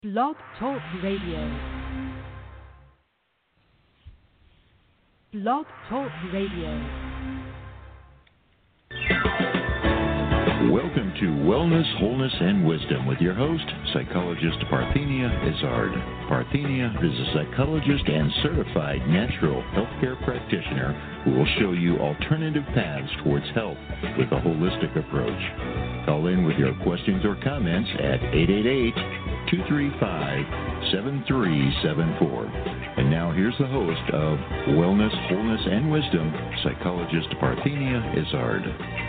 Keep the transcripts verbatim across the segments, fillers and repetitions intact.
Blog Talk Radio. Blog Talk Radio. Welcome to Wellness, Wholeness, and Wisdom with your host, psychologist Parthenia Izzard. Parthenia is a psychologist and certified natural healthcare practitioner who will show you alternative paths towards health with a holistic approach. Call in with your questions or comments at eight eight eight, two three five, seven three seven four. And now here's the host of Wellness, Wholeness, and Wisdom, psychologist Parthenia Izzard.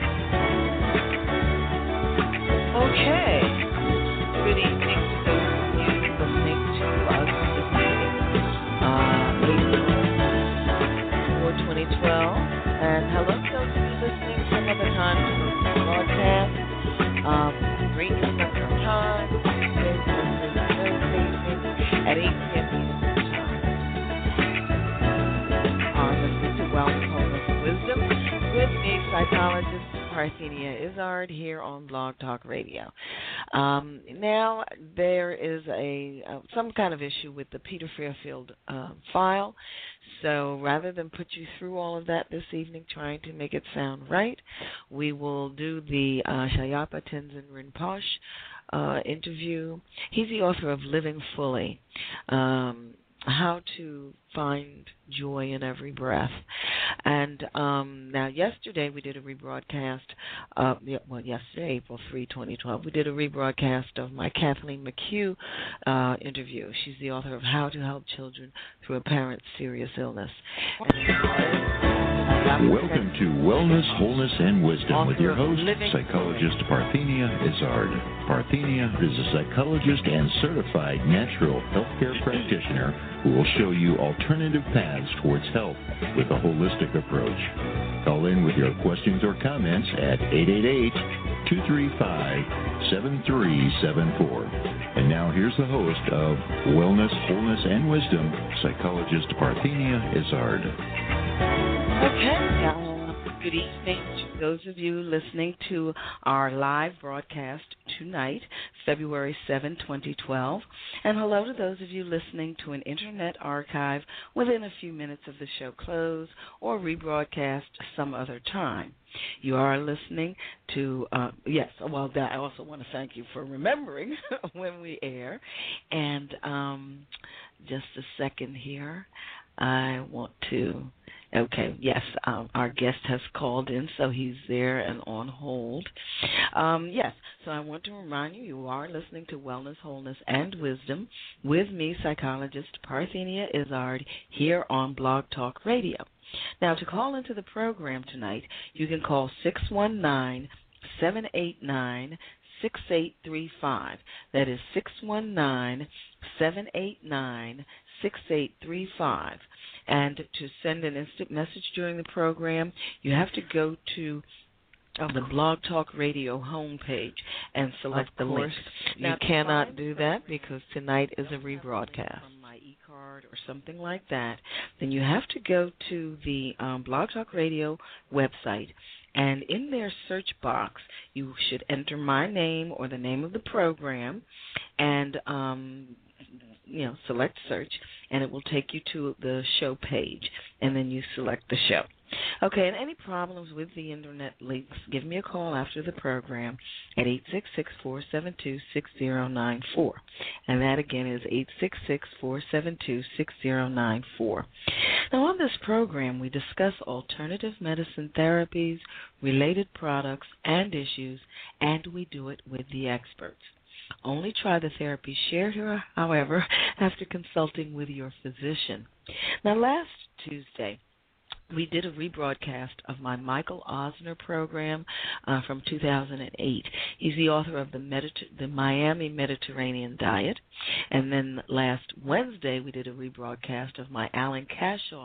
Okay. Good evening to those of you listening to us this evening, uh, April fourth, twenty twelve. And hello to those of you listening some other time to the broadcast. Um, great Central Time, Tuesday, Wednesday, Thursday evening at eight p.m. Eastern Time. Uh, listening to Wellness, Wholeness, and Wisdom with me, psychologist Parthenia Izzard, here on Blog Talk Radio. Um, now there is a uh, some kind of issue with the Peter Fairfield uh, file, so rather than put you through all of that this evening, trying to make it sound right, we will do the uh, Shyapa Tenzin Rinpoche uh, interview. He's the author of Living Fully, um, How to Find Joy in Every Breath. And um, now yesterday we did a rebroadcast, uh, well, yesterday, April third, twenty twelve, we did a rebroadcast of my Kathleen McHugh uh, interview. She's the author of How to Help Children Through a Parent's Serious Illness. And Welcome to Wellness, Wholeness, and Wisdom with your host, psychologist Parthenia Izzard. Parthenia is a psychologist and certified natural healthcare practitioner who will show you alternative paths towards health with a holistic approach. Call in with your questions or comments at eight eight eight, two three five, seven three seven four. And now here's the host of Wellness, Wholeness, and Wisdom, psychologist Parthenia Izzard. Okay, uh, good evening to those of you listening to our live broadcast tonight, February seventh, twenty twelve, and hello to those of you listening to an internet archive within a few minutes of the show close or rebroadcast some other time. You are listening to, uh, yes, well, I also want to thank you for remembering when we air, and um, just a second here, I want to... Okay, yes, um, our guest has called in, so he's there and on hold. Um, yes, so I want to remind you, you are listening to Wellness, Wholeness, and Wisdom with me, psychologist Parthenia Izzard, here on Blog Talk Radio. Now, to call into the program tonight, you can call six one nine, seven eight nine, six eight three five. That is six one nine, seven eight nine, six eight three five. And to send an instant message during the program, you have to go to uh, the Blog Talk Radio homepage and select the link. You now, cannot do that because tonight is a rebroadcast. From my e-card or something like that, then you have to go to the um, Blog Talk Radio website, and in their search box, you should enter my name or the name of the program, and um, you know, select search, and it will take you to the show page, and then you select the show. Okay, and any problems with the internet links, give me a call after the program at eight six six, four seven two, six zero nine four. And that again is eight six six, four seven two, six zero nine four. Now on this program, we discuss alternative medicine therapies, related products, and issues, and we do it with the experts. Only try the therapy shared here, however, after consulting with your physician. Now, last Tuesday, we did a rebroadcast of my Michael Osner program uh, from two thousand eight. He's the author of the, Mediter- the Miami Mediterranean Diet. And then last Wednesday, we did a rebroadcast of my Alan Cashaw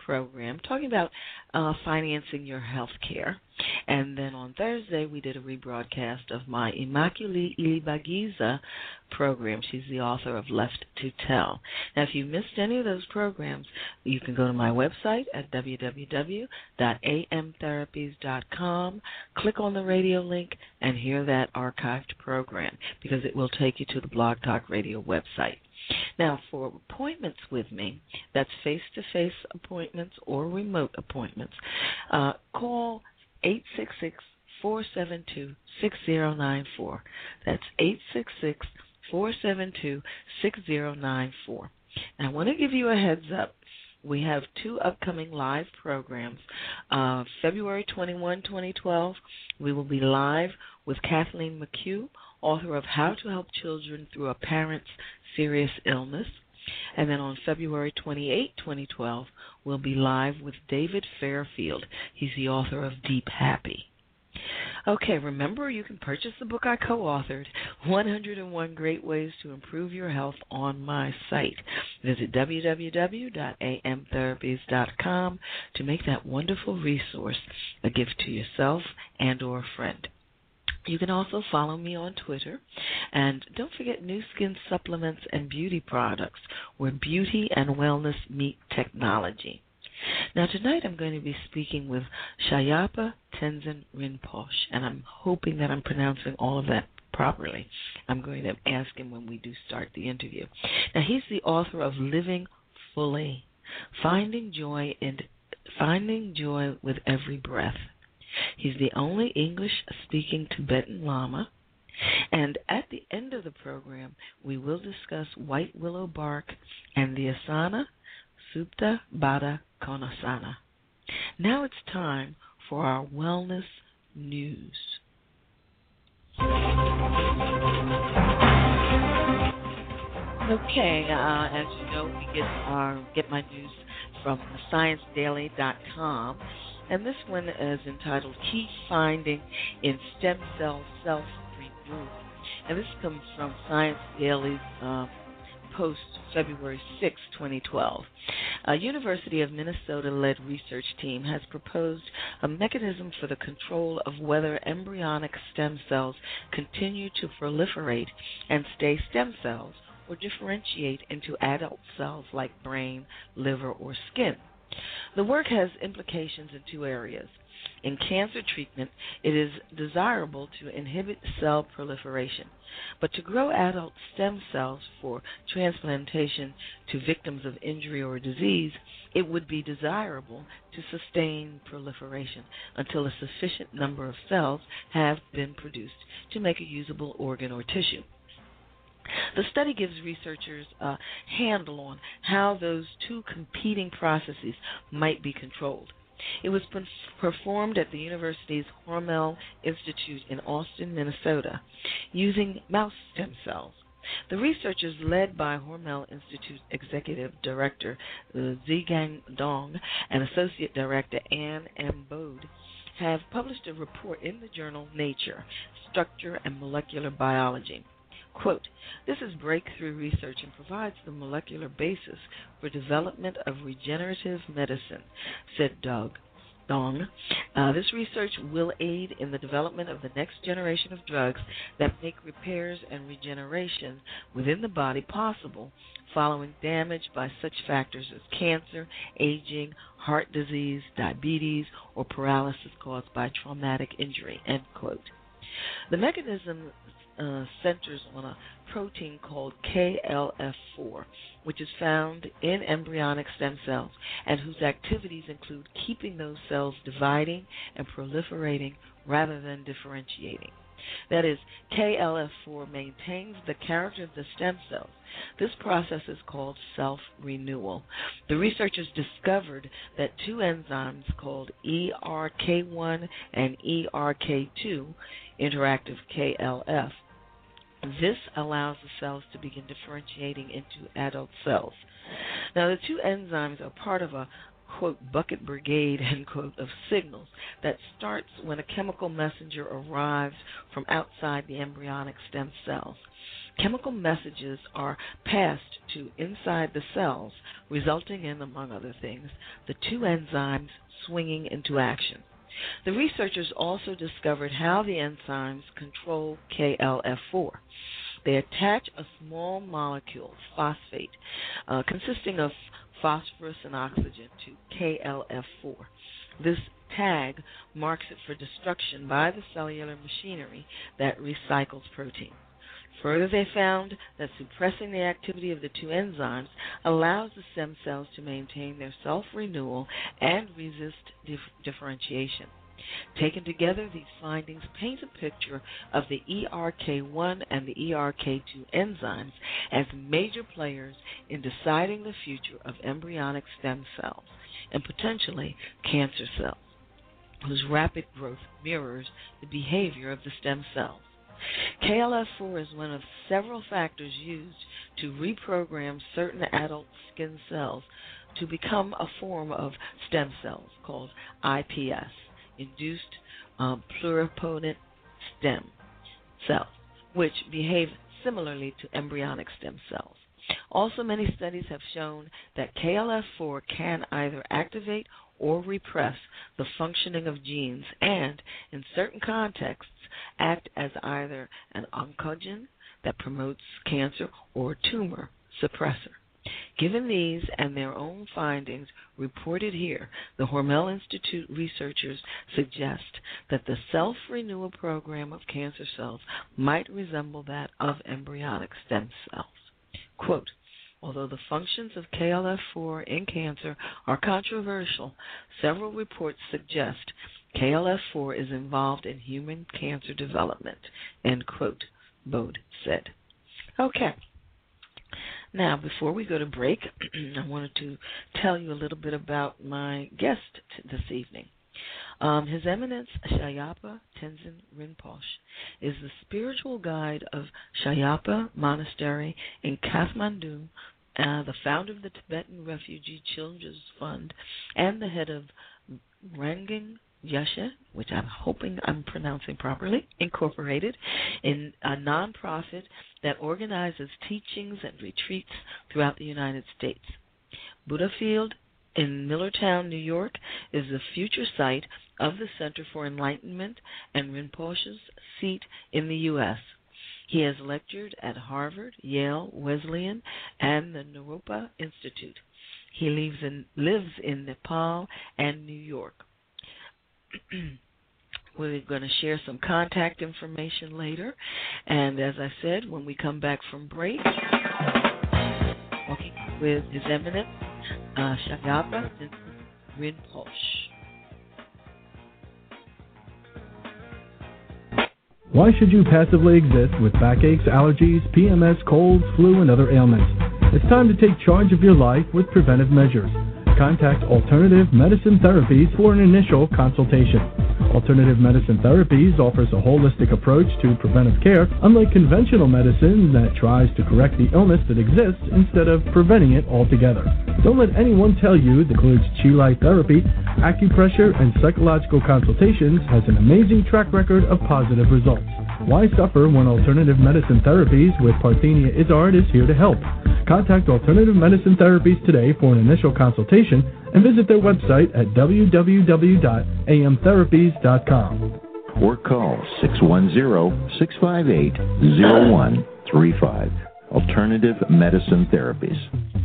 program talking about uh, financing your health care. And then on Thursday, we did a rebroadcast of my Immaculée Ilibagiza program. She's the author of Left to Tell. Now, if you missed any of those programs, you can go to my website at w w w dot a m therapies dot com, click on the radio link, and hear that archived program, because it will take you to the Blog Talk Radio website. Now, for appointments with me, that's face-to-face appointments or remote appointments, uh, call eight six six, four seven two, six zero nine four. That's eight six six, four seven two, six zero nine four. Now, I want to give you a heads up. We have two upcoming live programs. Uh, February twenty-first, twenty twelve, we will be live with Kathleen McHugh, author of How to Help Children Through a Parent's Serious Illness. And then on February twenty-eighth, twenty twelve, we'll be live with David Fairfield. He's the author of Deep Happy. Okay, remember you can purchase the book I co-authored, one hundred one Great Ways to Improve Your Health, on my site. Visit w w w dot a m therapies dot com to make that wonderful resource a gift to yourself and or a friend. You can also follow me on Twitter. And don't forget Nu Skin Supplements and Beauty Products, where beauty and wellness meet technology. Now, tonight I'm going to be speaking with Shyapa Tenzin Rinpoche, and I'm hoping that I'm pronouncing all of that properly. I'm going to ask him when we do start the interview. Now, he's the author of Living Fully, Finding Joy in Finding Joy with Every Breath. He's the only English-speaking Tibetan Lama. And at the end of the program, we will discuss white willow bark and the asana Supta Baddha Konasana. Now it's time for our wellness news. Okay, uh, as you know, we get our get my news from science daily dot com. And this one is entitled Key Finding in Stem Cell Self-Renewal. And this comes from Science Daily's uh, post February sixth, twenty twelve. A University of Minnesota-led research team has proposed a mechanism for the control of whether embryonic stem cells continue to proliferate and stay stem cells or differentiate into adult cells like brain, liver, or skin. The work has implications in two areas. In cancer treatment, it is desirable to inhibit cell proliferation, but to grow adult stem cells for transplantation to victims of injury or disease, it would be desirable to sustain proliferation until a sufficient number of cells have been produced to make a usable organ or tissue. The study gives researchers a handle on how those two competing processes might be controlled. It was performed at the university's Hormel Institute in Austin, Minnesota, using mouse stem cells. The researchers, led by Hormel Institute Executive Director Zhigang Dong and Associate Director Anne M. Bode, have published a report in the journal Nature, Structure and Molecular Biology. Quote, "This is breakthrough research and provides the molecular basis for development of regenerative medicine," said Doug Dong. Uh, this research will aid in the development of the next generation of drugs that make repairs and regeneration within the body possible following damage by such factors as cancer, aging, heart disease, diabetes, or paralysis caused by traumatic injury, end quote. The mechanism Uh, centers on a protein called K L F four, which is found in embryonic stem cells and whose activities include keeping those cells dividing and proliferating rather than differentiating. That is, K L F four maintains the character of the stem cells. This process is called self-renewal. The researchers discovered that two enzymes called E R K one and E R K two, interactive K L F, this allows the cells to begin differentiating into adult cells. Now, the two enzymes are part of a, quote, bucket brigade, end quote, of signals that starts when a chemical messenger arrives from outside the embryonic stem cells. chemical messages are passed to inside the cells, resulting in, among other things, the two enzymes swinging into action. The researchers also discovered how the enzymes control K L F four. They attach a small molecule, phosphate, uh, consisting of phosphorus and oxygen, to K L F four. This tag marks it for destruction by the cellular machinery that recycles protein. Further, they found that suppressing the activity of the two enzymes allows the stem cells to maintain their self-renewal and resist dif- differentiation. Taken together, these findings paint a picture of the E R K one and the E R K two enzymes as major players in deciding the future of embryonic stem cells and potentially cancer cells, whose rapid growth mirrors the behavior of the stem cells. K L F four is one of several factors used to reprogram certain adult skin cells to become a form of stem cells called I P S, induced um, pluripotent stem cells, which behave similarly to embryonic stem cells. Also, many studies have shown that K L F four can either activate or repress the functioning of genes and, in certain contexts, act as either an oncogen that promotes cancer or a tumor suppressor. Given these and their own findings reported here, the Hormel Institute researchers suggest that the self-renewal program of cancer cells might resemble that of embryonic stem cells. Quote, although the functions of K L F four in cancer are controversial, several reports suggest K L F four is involved in human cancer development, end quote, Bode said. Okay. Now, before we go to break, I wanted to tell you a little bit about my guest t- this evening. Um, His Eminence Shyapa Tenzin Rinpoche is the spiritual guide of Shyapa Monastery in Kathmandu, uh, the founder of the Tibetan Refugee Children's Fund, and the head of Ranging Yeshe, which I'm hoping I'm pronouncing properly, Incorporated, in a nonprofit that organizes teachings and retreats throughout the United States. Buddha Field in Millertown, New York, is the future site of the Center for Enlightenment and Rinpoche's seat in the U S He has lectured at Harvard, Yale, Wesleyan, and the Naropa Institute. He lives in, lives in Nepal and New York. We're going to share some contact information later. And as I said, when we come back from break, talking with His Eminence uh, Shyapa Rinpoche. Why should you passively exist with backaches, allergies, P M S, colds, flu, and other ailments? It's time to take charge of your life with preventive measures. Contact Alternative Medicine Therapies for an initial consultation. Alternative Medicine Therapies offers a holistic approach to preventive care, unlike conventional medicine that tries to correct the illness that exists instead of preventing it altogether. Don't let anyone tell you that includes Chi Light therapy, acupressure, and psychological consultations has an amazing track record of positive results. Why suffer when Alternative Medicine Therapies with Parthenia Izzard is here to help? Contact Alternative Medicine Therapies today for an initial consultation and visit their website at w w w dot a m therapies dot com. Or call six one zero, six five eight, zero one three five. Alternative Medicine Therapies.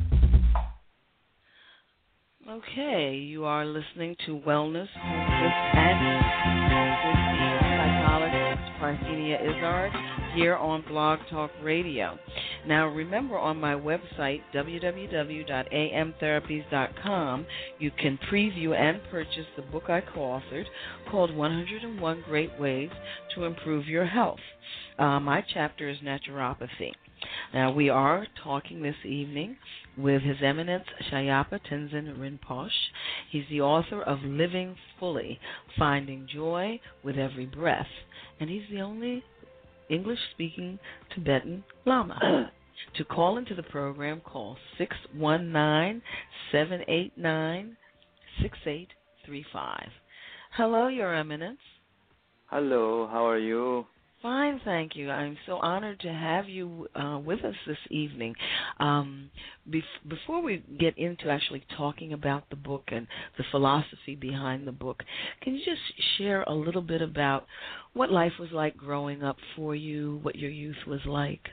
Okay, you are listening to Wellness, Wholeness, and psychologist Parthenia Izzard here on Blog Talk Radio. Now, remember, on my website, w w w dot a m therapies dot com, you can preview and purchase the book I co-authored called one hundred one Great Ways to Improve Your Health. Uh, my chapter is naturopathy. Now, we are talking this evening with His Eminence Shyapa Tenzin Rinpoche. He's the author of Living Fully, Finding Joy with Every Breath, and he's the only English-speaking Tibetan Lama. To call into the program, call six one nine, seven eight nine, six eight three five. Hello, Your Eminence. Hello, how are you? Fine, thank you. I'm so honored to have you uh, with us this evening. Um, bef- before we get into actually talking about the book and the philosophy behind the book, can you just share a little bit about what life was like growing up for you, what your youth was like?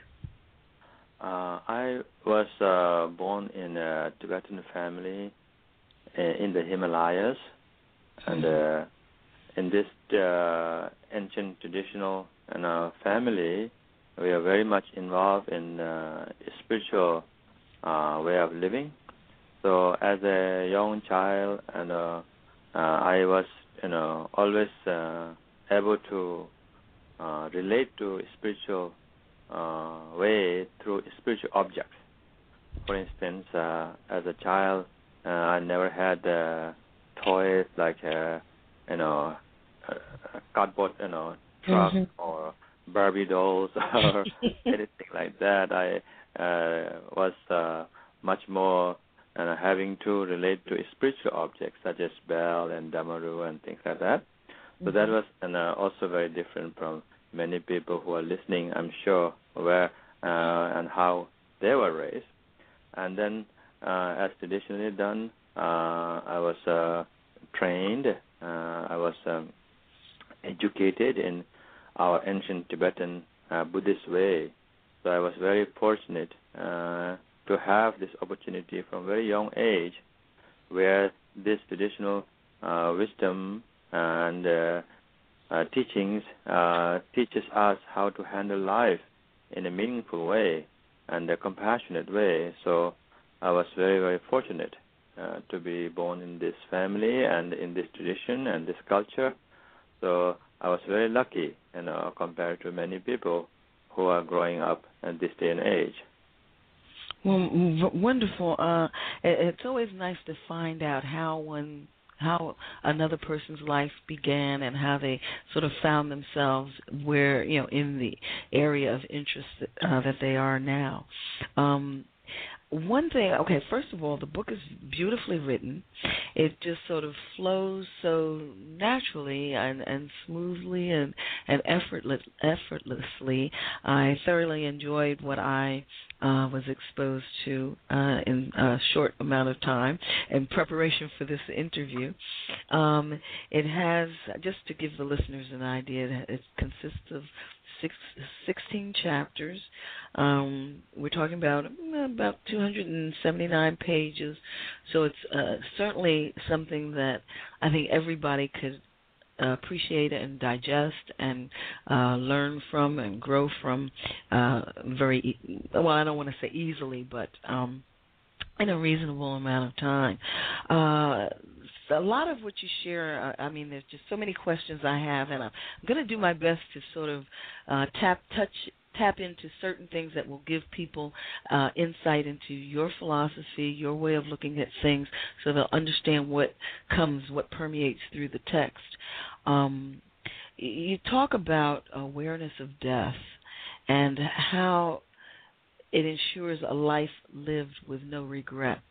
Uh, I was uh, born in a Tibetan family uh, in the Himalayas, and uh, in this uh, ancient traditional and our family, we are very much involved in uh, spiritual uh, way of living. So, as a young child, and uh, uh, I was, you know, always uh, able to uh, relate to spiritual uh, way through spiritual objects. For instance, uh, as a child, uh, I never had uh, toys like, uh, you know, a, a cardboard, you know, truck mm-hmm. or Barbie dolls or anything like that. I uh, was uh, much more uh, having to relate to spiritual objects such as bell and damaru and things like that. So mm-hmm. that was and, uh, also very different from many people who are listening, I'm sure, where uh, and how they were raised. And then, uh, as traditionally done, uh, I was uh, trained, uh, I was um, educated in our ancient Tibetan uh, Buddhist way. So I was very fortunate uh, to have this opportunity from a very young age, where this traditional uh, wisdom and uh, uh, teachings uh, teaches us how to handle life in a meaningful way and a compassionate way. So I was very, very fortunate uh, to be born in this family and in this tradition and this culture. So I was very lucky, you know, compared to many people who are growing up at this day and age. Well, w- wonderful. Uh, it's always nice to find out how one, how another person's life began and how they sort of found themselves where, you know, in the area of interest uh, that they are now. Um, One thing, okay, first of all, the book is beautifully written. It just sort of flows so naturally and, and smoothly and, and effortless, effortlessly. I thoroughly enjoyed what I uh, was exposed to uh, in a short amount of time in preparation for this interview. Um, it has, just to give the listeners an idea, it consists of Six, sixteen chapters. Um, we're talking about about two hundred seventy-nine pages, so it's uh, certainly something that I think everybody could uh, appreciate and digest and uh, learn from and grow from uh, very, well, I don't want to say easily, but um, in a reasonable amount of time. Uh, a lot of what you share, uh, I mean, there's just so many questions I have, and I'm going to do my best to sort of uh, tap, touch, tap into certain things that will give people uh, insight into your philosophy, your way of looking at things, so they'll understand what comes, what permeates through the text. Um, you talk about awareness of death and how it ensures a life lived with no regrets.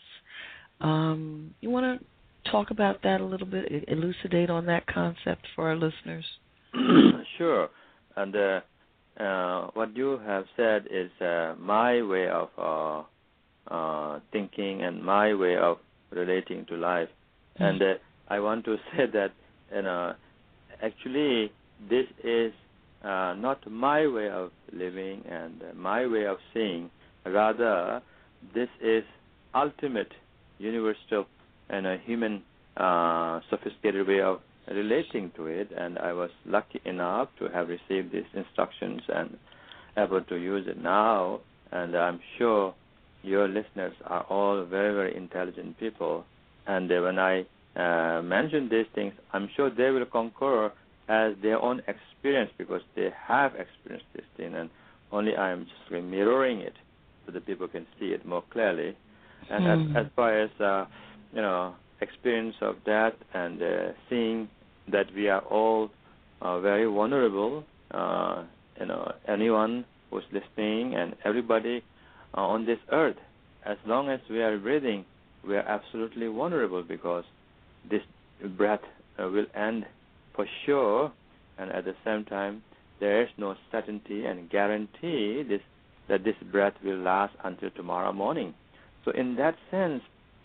Um, you want to talk about that a little bit, elucidate on that concept for our listeners? Sure. And uh, uh, what you have said is uh, my way of uh, uh, thinking and my way of relating to life. Mm-hmm. And uh, I want to say that, you know, actually this is uh, not my way of living and uh, my way of seeing. Rather, this is ultimate, universal, and a human uh, sophisticated way of relating to it, and I was lucky enough to have received these instructions and able to use it now, and I'm sure your listeners are all very, very intelligent people, and uh, when I uh, mention these things, I'm sure they will concur as their own experience because they have experienced this thing, and only I'm just mirroring it so that people can see it more clearly. And mm. as, as far as uh, you know, experience of that and uh, seeing that we are all uh, very vulnerable, uh, you know, anyone who's listening and everybody uh, on this earth, as long as we are breathing, we are absolutely vulnerable because this breath uh, will end for sure, and at the same time, there is no certainty and guarantee this, that this breath will last until tomorrow morning. So in that sense,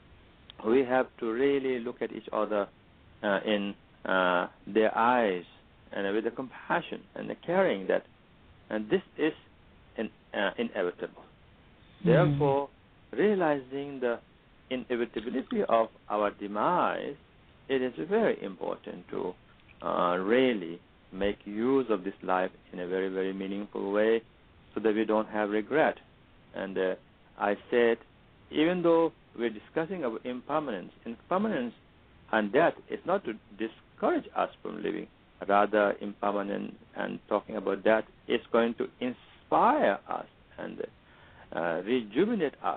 we have to really look at each other uh, in uh, their eyes and with the compassion and the caring that and this is in, uh, inevitable. Mm-hmm. Therefore, realizing the inevitability of our demise, it is very important to uh, really make use of this life in a very, very meaningful way so that we don't have regret. And uh, I said, even though we're discussing about impermanence, impermanence and death is not to discourage us from living. Rather, impermanent and talking about death is going to inspire us and uh, rejuvenate us.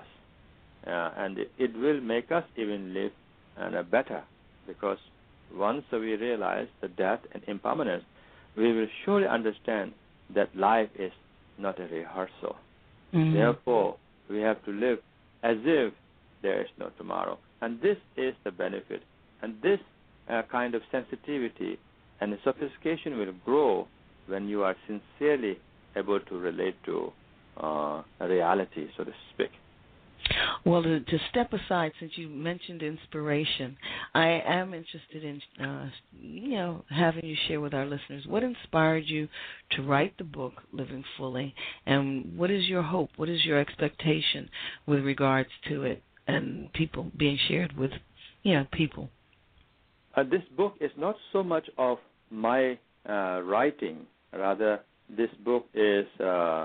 Uh, and it, it will make us even live uh, better, because once we realize the death and impermanence, we will surely understand that life is not a rehearsal. Mm-hmm. Therefore, we have to live as if there is no tomorrow. And this is the benefit. And this uh, kind of sensitivity and the sophistication will grow when you are sincerely able to relate to uh, reality, so to speak. Well, to, to step aside, since you mentioned inspiration, I am interested in, uh, you know, having you share with our listeners what inspired you to write the book, Living Fully, and what is your hope, what is your expectation with regards to it and people being shared with, you know, people? Uh, this book is not so much of my uh, writing. Rather, this book is uh,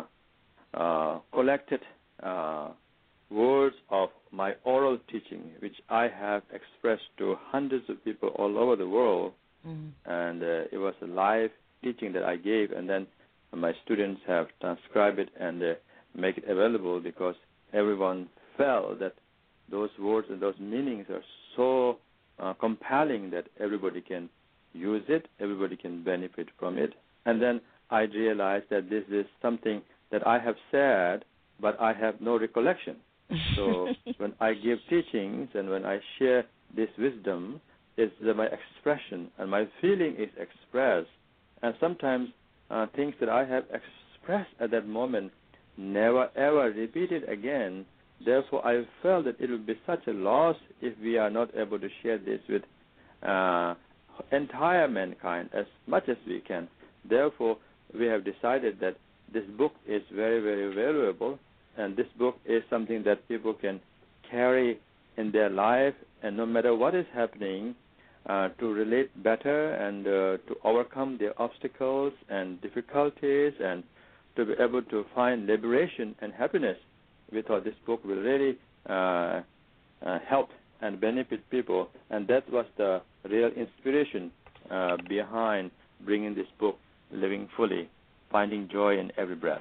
uh, collected uh, words of my oral teaching, which I have expressed to hundreds of people all over the world. Mm-hmm. And uh, it was a live teaching that I gave, and then my students have transcribed it and uh, make it available, because everyone felt that those words and those meanings are so uh, compelling that everybody can use it, everybody can benefit from it. And then I realized that this is something that I have said, but I have no recollection. So when I give teachings and when I share this wisdom, it's my expression and my feeling is expressed. And sometimes uh, things that I have expressed at that moment never ever repeated again. Therefore, I felt that it would be such a loss if we are not able to share this with uh, entire mankind as much as we can. Therefore, we have decided that this book is very, very valuable, and this book is something that people can carry in their life, and no matter what is happening, uh, to relate better and uh, to overcome their obstacles and difficulties and to be able to find liberation and happiness. We thought this book will really uh, uh, help and benefit people, and that was the real inspiration uh, behind bringing this book, Living Fully, Finding Joy in Every Breath.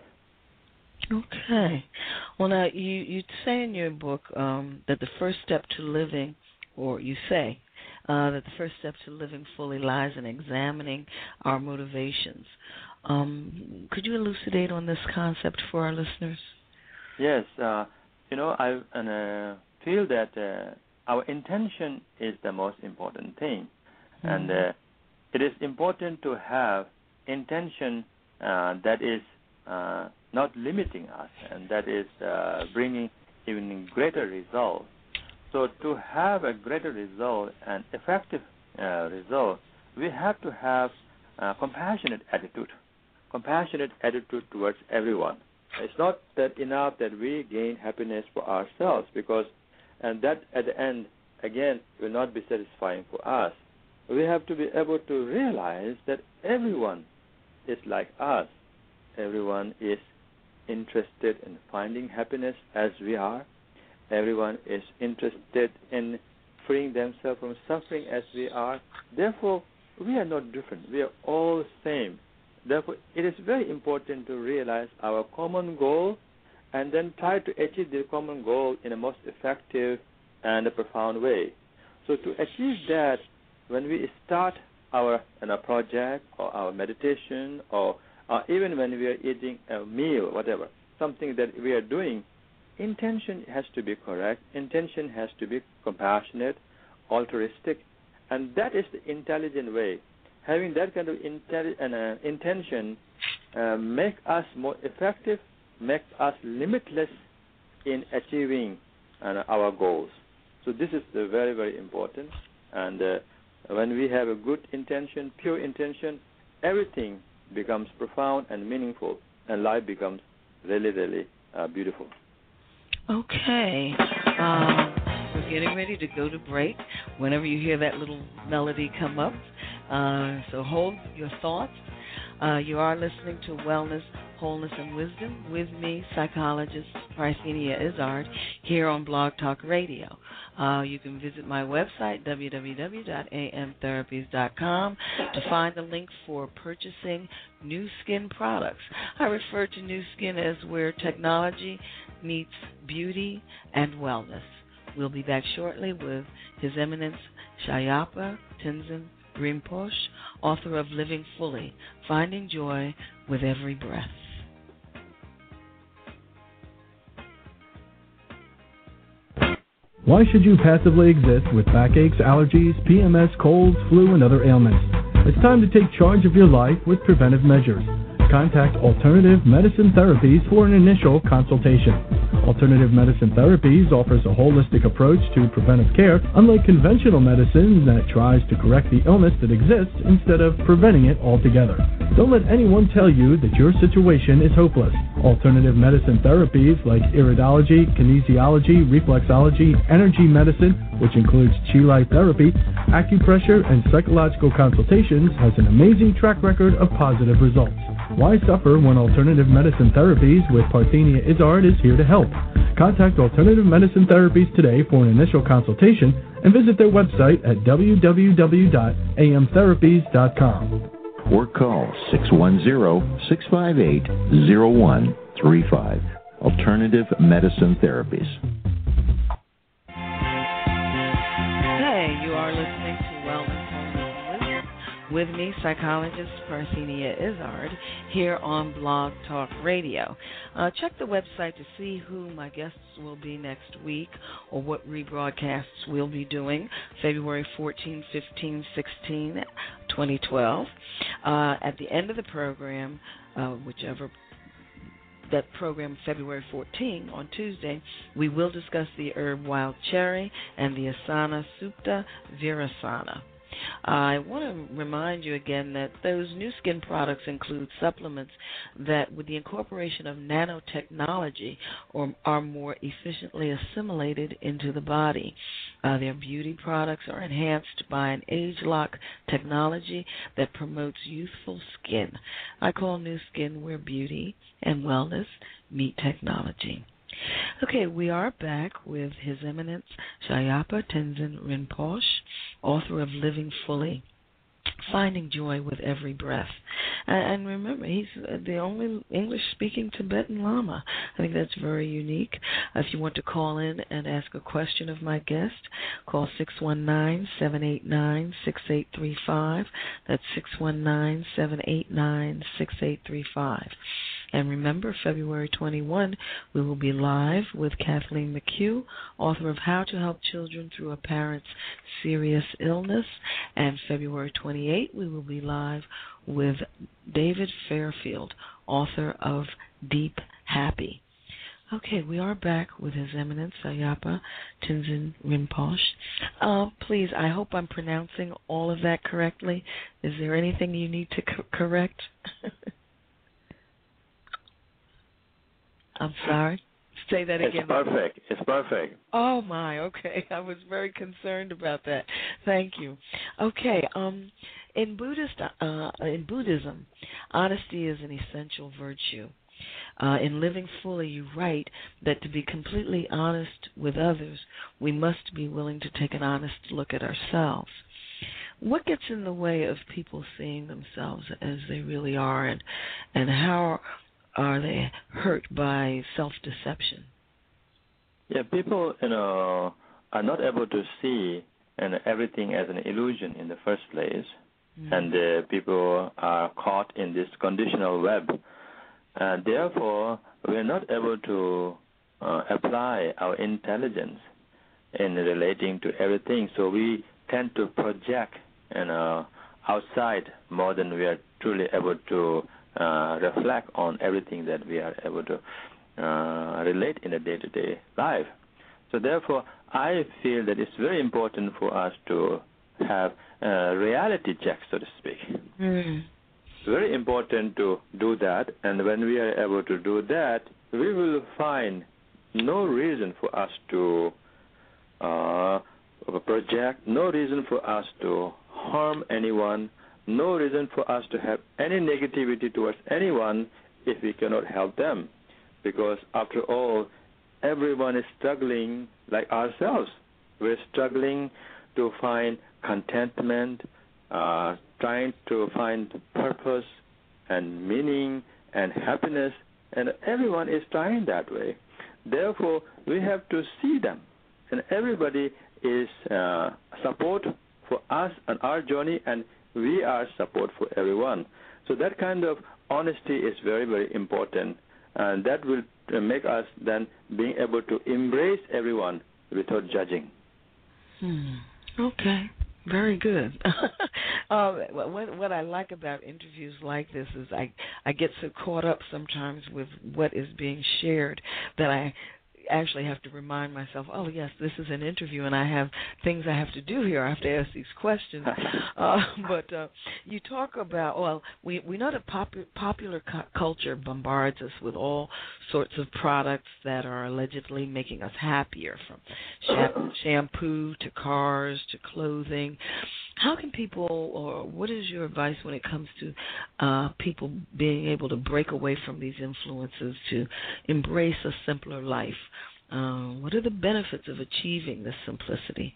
Okay. Well, now, you, you say in your book um, that the first step to living, or you say uh, that the first step to living fully lies in examining our motivations. Um, could you elucidate on this concept for our listeners? Yes. Uh, you know, I uh, feel that uh, our intention is the most important thing. Mm-hmm. And uh, it is important to have intention uh, that is uh, not limiting us, and that is uh, bringing even greater results. So to have a greater result and effective uh, result, we have to have a compassionate attitude, compassionate attitude towards everyone. It's not that enough that we gain happiness for ourselves, because and that at the end, again, will not be satisfying for us. We have to be able to realize that everyone is like us. Everyone is interested in finding happiness as we are. Everyone is interested in freeing themselves from suffering as we are. Therefore, we are not different. We are all same. Therefore, it is very important to realize our common goal and then try to achieve the common goal in a most effective and a profound way. So to achieve that, when we start our you know, project or our meditation or uh, even when we are eating a meal, whatever, something that we are doing, intention has to be correct. Intention has to be compassionate, altruistic, and that is the intelligent way. Having that kind of intelli- uh, intention uh, make us more effective, make us limitless in achieving uh, our goals. So this is uh, very, very important. And uh, when we have a good intention, pure intention, everything becomes profound and meaningful, and life becomes really, really uh, beautiful. Okay. Um, we're getting ready to go to break. Whenever you hear that little melody come up, uh, so hold your thoughts. Uh, you are listening to Wellness, Wholeness, and Wisdom with me, psychologist Parthenia Izzard, here on Blog Talk Radio. Uh, you can visit my website, w w w dot a m therapies dot com, to find the link for purchasing Nu Skin products. I refer to Nu Skin as where technology meets beauty and wellness. We'll be back shortly with His Eminence Shyapa Tenzin Rinpoche, author of Living Fully, Finding Joy with Every Breath. Why should you passively exist with backaches, allergies, P M S, colds, flu, and other ailments? It's time to take charge of your life with preventive measures. Contact Alternative Medicine Therapies for an initial consultation. Alternative Medicine Therapies offers a holistic approach to preventive care, unlike conventional medicine that tries to correct the illness that exists instead of preventing it altogether. Don't let anyone tell you that your situation is hopeless. Alternative medicine therapies like iridology, kinesiology, reflexology, energy medicine, which includes Chi Light therapy, acupressure, and psychological consultations, has an amazing track record of positive results. Why suffer when Alternative Medicine Therapies with Parthenia Izzard is here to help? Contact Alternative Medicine Therapies today for an initial consultation and visit their website at w w w dot a m therapies dot com. Or call six one zero, six five eight, zero one three five. Alternative Medicine Therapies. Hey, you are listening to Wellness, Wholeness, and Wisdom with me, psychologist Parthenia Izzard, here on Blog Talk Radio. Uh, check the website to see who my guests will be next week or what rebroadcasts we'll be doing February fourteenth, fifteenth, sixteenth, twenty twelve. Uh, at the end of the program, uh, whichever that program, February fourteenth, on Tuesday, we will discuss the herb wild cherry and the Asana Supta Virasana. I want to remind you again that those Nu Skin products include supplements that, with the incorporation of nanotechnology, or are more efficiently assimilated into the body. Uh, their beauty products are enhanced by an age-lock technology that promotes youthful skin. I call Nu Skin where beauty and wellness meet technology. Okay, we are back with His Eminence Shyapa Tenzin Rinpoche, author of Living Fully, Finding Joy with Every Breath. And remember, he's the only English-speaking Tibetan Lama. I think that's very unique. If you want to call in and ask a question of my guest, call six one nine, seven eight nine, six eight three five. That's six one nine, seven eight nine, six eight three five. And remember, February twenty-first, we will be live with Kathleen McHugh, author of How to Help Children Through a Parent's Serious Illness. And February twenty-eighth, we will be live with David Fairfield, author of Deep Happy. Okay, we are back with His Eminence Shyapa Tenzin Rinpoche. Uh, please, I hope I'm pronouncing all of that correctly. Is there anything you need to co- correct? I'm sorry. Say that again. It's perfect. It's perfect. Oh my. Okay, I was very concerned about that. Thank you. Okay. Um, in Buddhist, uh, in Buddhism, honesty is an essential virtue. Uh, in Living Fully, you write that to be completely honest with others, we must be willing to take an honest look at ourselves. What gets in the way of people seeing themselves as they really are, and and how are they hurt by self-deception? Yeah, people, you know, are not able to see and everything as an illusion in the first place, mm-hmm. and uh, people are caught in this conditional web. Uh, therefore, we are not able to uh, apply our intelligence in relating to everything. So we tend to project, you know, outside more than we are truly able to uh, reflect on everything that we are able to uh, relate in a day-to-day life. So therefore, I feel that it's very important for us to have a reality check, so to speak. Mm. Very important to do that, and when we are able to do that, we will find no reason for us to uh, project, no reason for us to harm anyone, no reason for us to have any negativity towards anyone if we cannot help them. Because after all, everyone is struggling like ourselves. We're struggling to find contentment, uh, trying to find purpose and meaning and happiness, and everyone is trying that way. Therefore, we have to see them, and everybody is uh, support for us and our journey, and we are support for everyone. So that kind of honesty is very, very important, and that will make us then being able to embrace everyone without judging. Hmm. Okay. Very good. um, what, what I like about interviews like this is I, I get so caught up sometimes with what is being shared that I actually have to remind myself, oh, yes, this is an interview, and I have things I have to do here. I have to ask these questions. uh, but uh, you talk about, well, we, we know that pop, popular cu- culture bombards us with all sorts of products that are allegedly making us happier, from sham- shampoo to cars to clothing. How can people, or what is your advice when it comes to uh, people being able to break away from these influences to embrace a simpler life? Uh, what are the benefits of achieving this simplicity?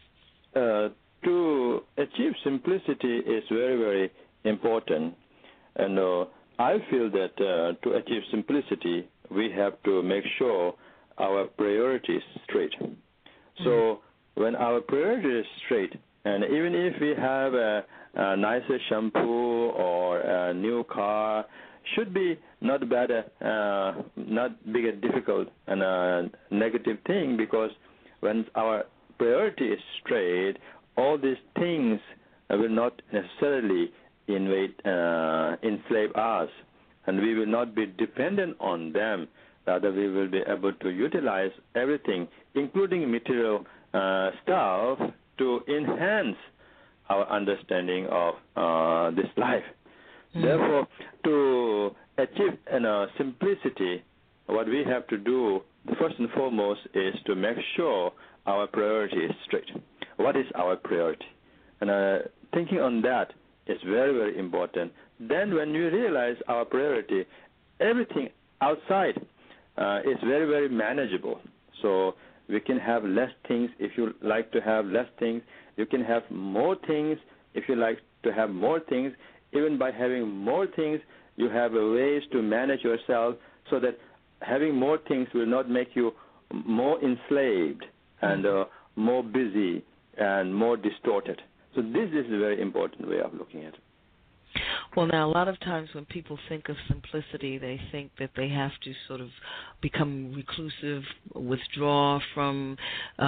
Uh, to achieve simplicity is very, very important. And uh, I feel that uh, to achieve simplicity, we have to make sure our priority is straight. Mm-hmm. So when our priority is straight, and even if we have a, a nicer shampoo or a new car, should be not bad, uh, not big and difficult and a negative thing, because when our priority is straight, all these things will not necessarily invade, uh, enslave us, and we will not be dependent on them. Rather, we will be able to utilize everything, including material uh, stuff, to enhance our understanding of uh, this life. Mm-hmm. Therefore, to achieve you know, simplicity, what we have to do, first and foremost, is to make sure our priority is straight. What is our priority? And uh, thinking on that is very, very important. Then when we realize our priority, everything outside uh, is very, very manageable. So we can have less things if you like to have less things. You can have more things if you like to have more things. Even by having more things, you have ways to manage yourself so that having more things will not make you more enslaved and uh, more busy and more distorted. So this is a very important way of looking at it. Well, now, a lot of times when people think of simplicity, they think that they have to sort of become reclusive, withdraw from, uh,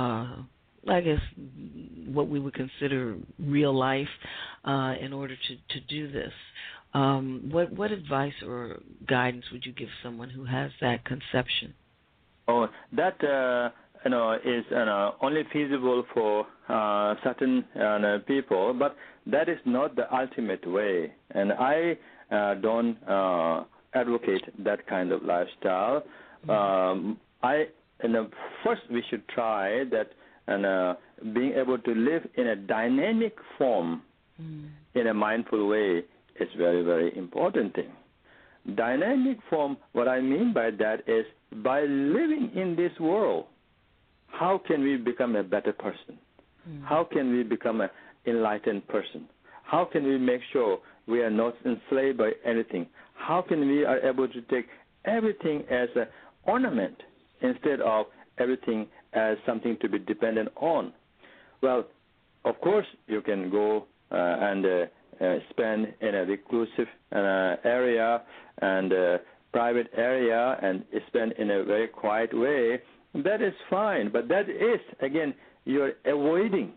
I guess, what we would consider real life uh, in order to, to do this. Um, what, what advice or guidance would you give someone who has that conception? Oh, that uh, you know is you know, only feasible for uh, certain uh, people, but that is not the ultimate way, and I uh, don't uh, advocate that kind of lifestyle. Mm-hmm. Um, I, you know, first we should try that, and uh, being able to live in a dynamic form, mm-hmm. in a mindful way, is very, very important thing. Dynamic form, what I mean by that is by living in this world, how can we become a better person? Mm-hmm. How can we become an enlightened person? How can we make sure we are not enslaved by anything? How can we are able to take everything as an ornament instead of everything as something to be dependent on? Well, of course, you can go uh, and uh, uh, spend in a reclusive uh, area and a private area and spend in a very quiet way. That is fine, but that is, again, you're avoiding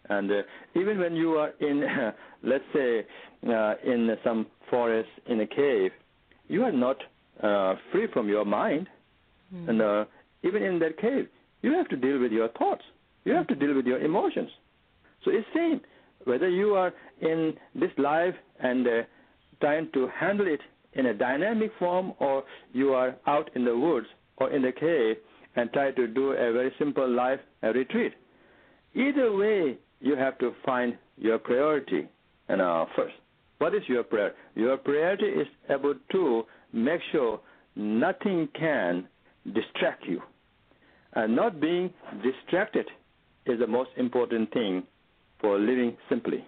And uh, even when you are in, uh, let's say, uh, in some forest, in a cave, you are not uh, free from your mind. Mm. And uh, even in that cave, you have to deal with your thoughts. You have to deal with your emotions. So it's same. Whether you are in this life and uh, trying to handle it in a dynamic form, or you are out in the woods or in the cave and try to do a very simple life, a retreat. Either way, you have to find your priority and uh, first. What is your prayer? Your priority is about to make sure nothing can distract you. And not being distracted is the most important thing for living simply.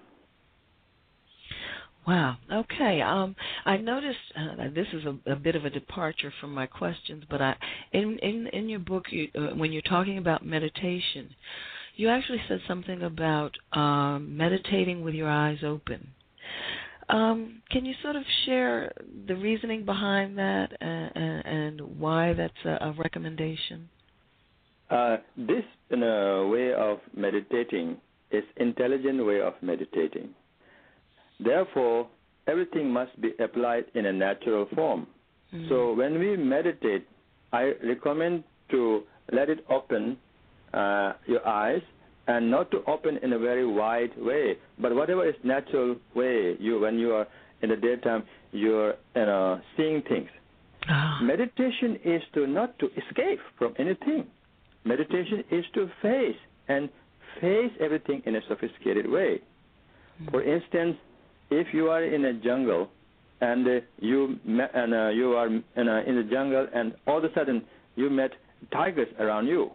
Wow. Okay. Um, I noticed uh, this is a, a bit of a departure from my questions, but I, in in in your book, you, uh, when you're talking about meditation, you actually said something about um, meditating with your eyes open. Um, can you sort of share the reasoning behind that and, and, and why that's a, a recommendation? Uh, this in a way of meditating is intelligent way of meditating. Therefore, everything must be applied in a natural form. Mm-hmm. So when we meditate, I recommend to let it open uh, your eyes, and not to open in a very wide way, but whatever is natural way. You, when you are in the daytime, you're you know, seeing things. Oh. Meditation is to not to escape from anything. Meditation is to face and face everything in a sophisticated way. Mm-hmm. For instance, if you are in a jungle and uh, you me- and uh, you are in, uh, in the jungle and all of a sudden you met tigers around you,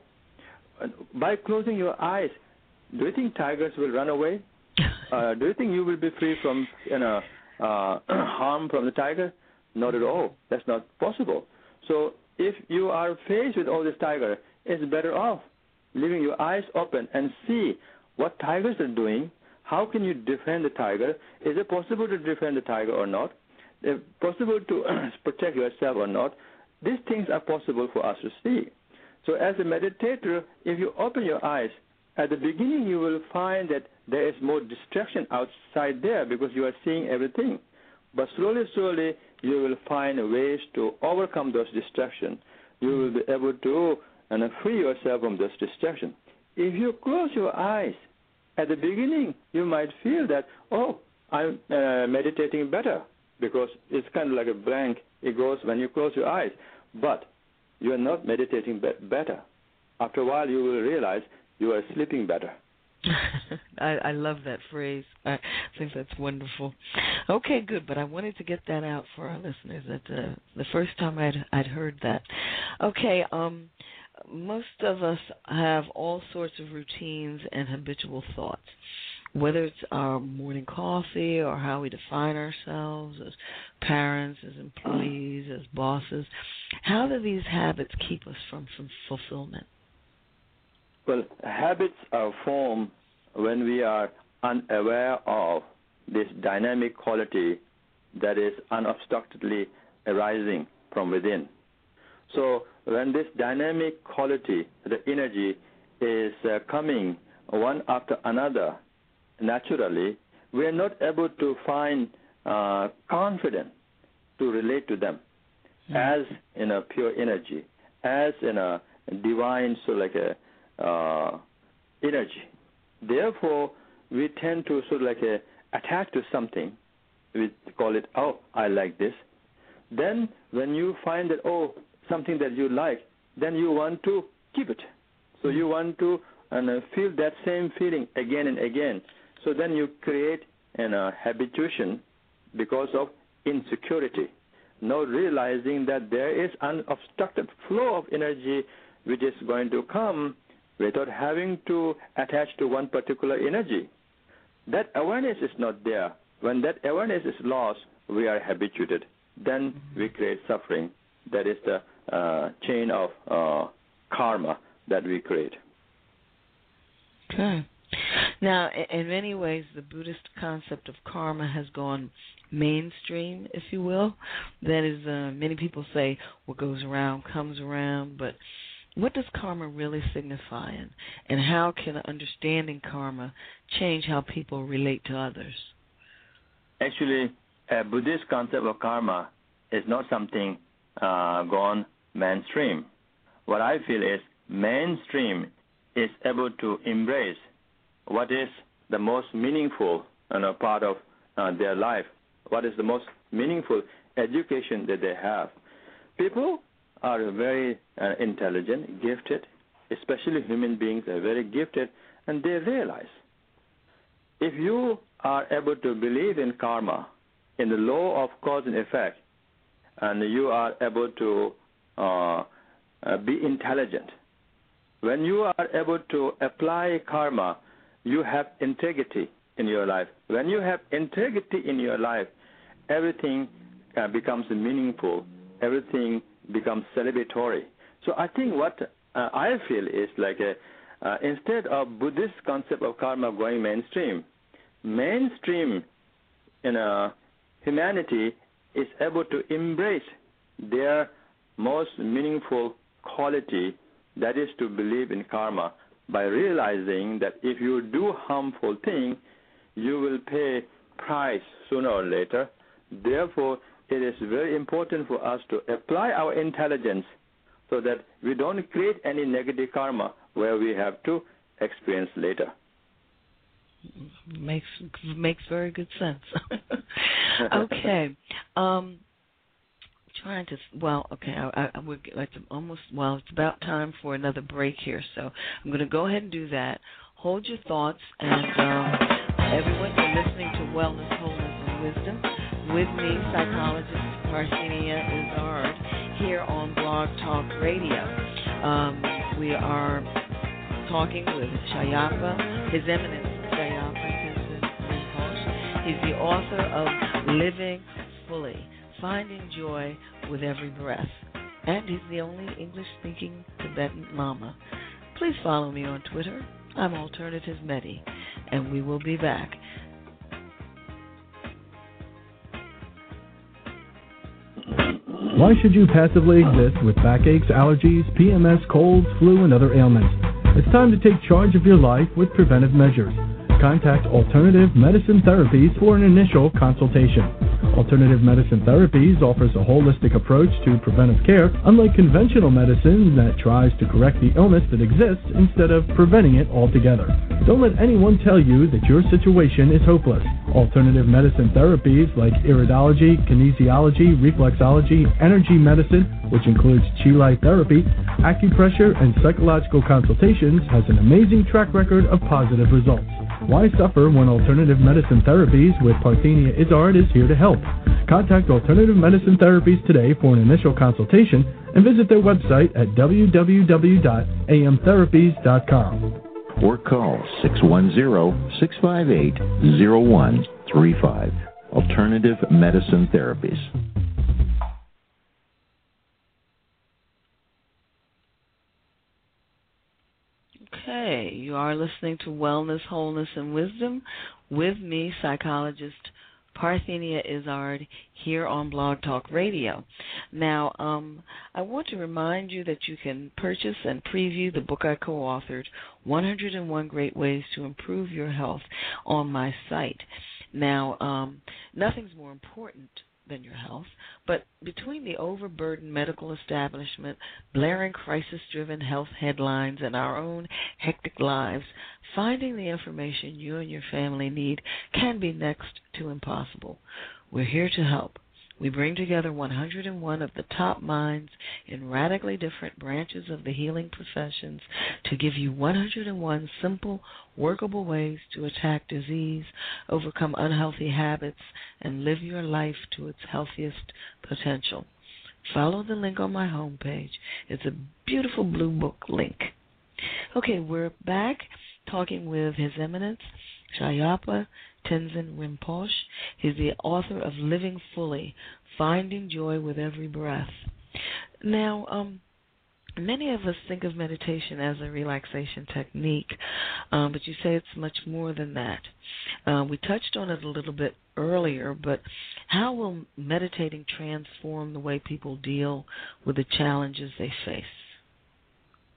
by closing your eyes, do you think tigers will run away? uh, do you think you will be free from you know uh, harm from the tiger? Not at all. That's not possible. So if you are faced with all this tiger, it's better off leaving your eyes open and see what tigers are doing. How can you defend the tiger? Is it possible to defend the tiger or not? Is it possible to protect yourself or not? These things are possible for us to see. So as a meditator, if you open your eyes, at the beginning you will find that there is more distraction outside there because you are seeing everything. But slowly, slowly, you will find ways to overcome those distractions. You will be able to and free yourself from those distractions. If you close your eyes, at the beginning, you might feel that, oh, I'm uh, meditating better because it's kind of like a blank. It goes when you close your eyes. But you are not meditating be- better. After a while, you will realize you are sleeping better. I, I love that phrase. I think that's wonderful. Okay, good. But I wanted to get that out for our listeners. That uh, the first time I'd I'd heard that. Okay. Um, most of us have all sorts of routines and habitual thoughts, whether it's our morning coffee or how we define ourselves as parents, as employees, as bosses. How do these habits keep us from, from fulfillment? Well, habits are formed when we are unaware of this dynamic quality that is unobstructedly arising from within. So when this dynamic quality, the energy, is uh, coming one after another naturally, we are not able to find uh, confidence to relate to them mm-hmm. as in a pure energy, as in a divine, so like a uh, energy. Therefore, we tend to sort of like a, attach to something. We call it, oh, I like this. Then when you find that, oh, something that you like, then you want to keep it. So you want to and, uh, feel that same feeling again and again. So then you create an uh, habituation because of insecurity, not realizing that there is unobstructed flow of energy which is going to come without having to attach to one particular energy. That awareness is not there. When that awareness is lost, we are habituated. Then we create suffering. That is the uh, chain of uh, karma that we create. Okay. Now, in many ways, the Buddhist concept of karma has gone mainstream, if you will. That is, uh, many people say what goes around comes around, but what does karma really signify, and, and how can understanding karma change how people relate to others? Actually, a Buddhist concept of karma is not something uh, gone mainstream. What I feel is mainstream is able to embrace what is the most meaningful you know, part of uh, their life, what is the most meaningful education that they have. People are very uh, intelligent, gifted, especially human beings are very gifted, and they realize if you are able to believe in karma, in the law of cause and effect, and you are able to uh, uh, be intelligent, when you are able to apply karma, you have integrity in your life. When you have integrity in your life, everything uh, becomes meaningful. Everything becomes celebratory. So I think what uh, I feel is like a, uh, instead of Buddhist concept of karma going mainstream, mainstream in a humanity is able to embrace their most meaningful quality, that is to believe in karma, by realizing that if you do harmful thing, you will pay price sooner or later. Therefore, it is very important for us to apply our intelligence so that we don't create any negative karma where we have to experience later. Makes makes very good sense. Okay. Um, trying to, well, okay, I, I would like to almost, well, it's about time for another break here, so I'm going to go ahead and do that. Hold your thoughts, and um, everyone, you're listening to Wellness, Wholeness, and Wisdom with me, psychologist Parthenia Izzard, here on Blog Talk Radio. Um, we are talking with Shayapa, His Eminence Shayapa Tenzin Rinpoche. He's the author of Living Fully, Finding Joy with Every Breath, and he's the only English-speaking Tibetan Lama. Please follow me on Twitter. I'm Alternative Medi, and we will be back. Why should you passively exist with backaches, allergies, P M S, colds, flu, and other ailments? It's time to take charge of your life with preventive measures. Contact Alternative Medicine Therapies for an initial consultation. Alternative Medicine Therapies offers a holistic approach to preventive care, unlike conventional medicine that tries to correct the illness that exists instead of preventing it altogether. Don't let anyone tell you that your situation is hopeless. Alternative medicine therapies like iridology, kinesiology, reflexology, energy medicine, which includes Chi Light therapy, acupressure, and psychological consultations, has an amazing track record of positive results. Why suffer when Alternative Medicine Therapies with Parthenia Izzard is here to help? Contact Alternative Medicine Therapies today for an initial consultation and visit their website at w w w dot a m therapies dot com. Or call six one zero, six five eight, zero one three five. Alternative Medicine Therapies. Okay, you are listening to Wellness, Wholeness, and Wisdom with me, psychologist Parthenia Izzard, here on Blog Talk Radio. Now, um, I want to remind you that you can purchase and preview the book I co-authored, one hundred and one Great Ways to Improve Your Health, on my site. Now, um, nothing's more important than your health, but between the overburdened medical establishment, blaring crisis-driven health headlines, and our own hectic lives, finding the information you and your family need can be next to impossible. We're here to help. We bring together one hundred and one of the top minds in radically different branches of the healing professions to give you one hundred and one simple, workable ways to attack disease, overcome unhealthy habits, and live your life to its healthiest potential. Follow the link on my homepage. It's a beautiful blue book link. Okay, we're back talking with His Eminence Shayapa Tenzin Rinpoche. He's the author of Living Fully, Finding Joy with Every Breath. Now, um, many of us think of meditation as a relaxation technique, um, but you say it's much more than that. Uh, we touched on it a little bit earlier, but how will meditating transform the way people deal with the challenges they face?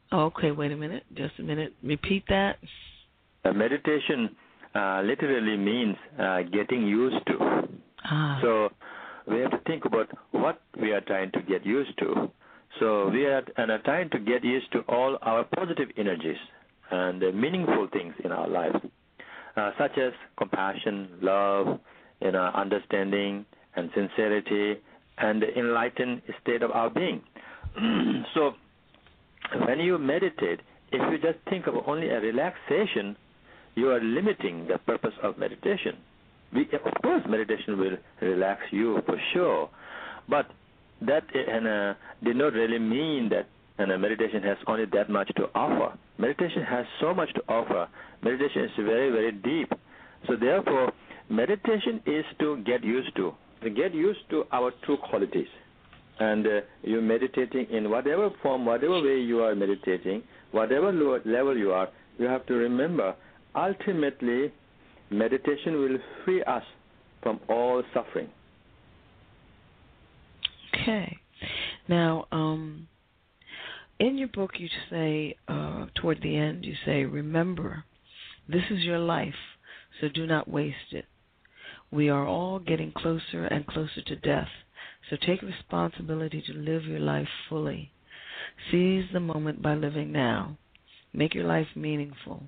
Okay, wait a minute. Just a minute. Repeat that. Uh, meditation uh, literally means uh, getting used to. Ah. So we have to think about what we are trying to get used to. So we are and are trying to get used to all our positive energies and uh, meaningful things in our lives, uh, such as compassion, love, you know, understanding, and sincerity, and the enlightened state of our being. So when you meditate, if you just think of only a relaxation, you are limiting the purpose of meditation. We, of course, meditation will relax you for sure, but that uh, did not really mean that uh, meditation has only that much to offer. Meditation has so much to offer. Meditation is very, very deep. So therefore, meditation is to get used to, to get used to our true qualities. And uh, you're meditating in whatever form, whatever way you are meditating, whatever level you are, you have to remember, ultimately, meditation will free us from all suffering. Okay. Now, um, in your book, you say, uh, toward the end, you say, remember, this is your life, so do not waste it. We are all getting closer and closer to death, so take responsibility to live your life fully. Seize the moment by living now. Make your life meaningful.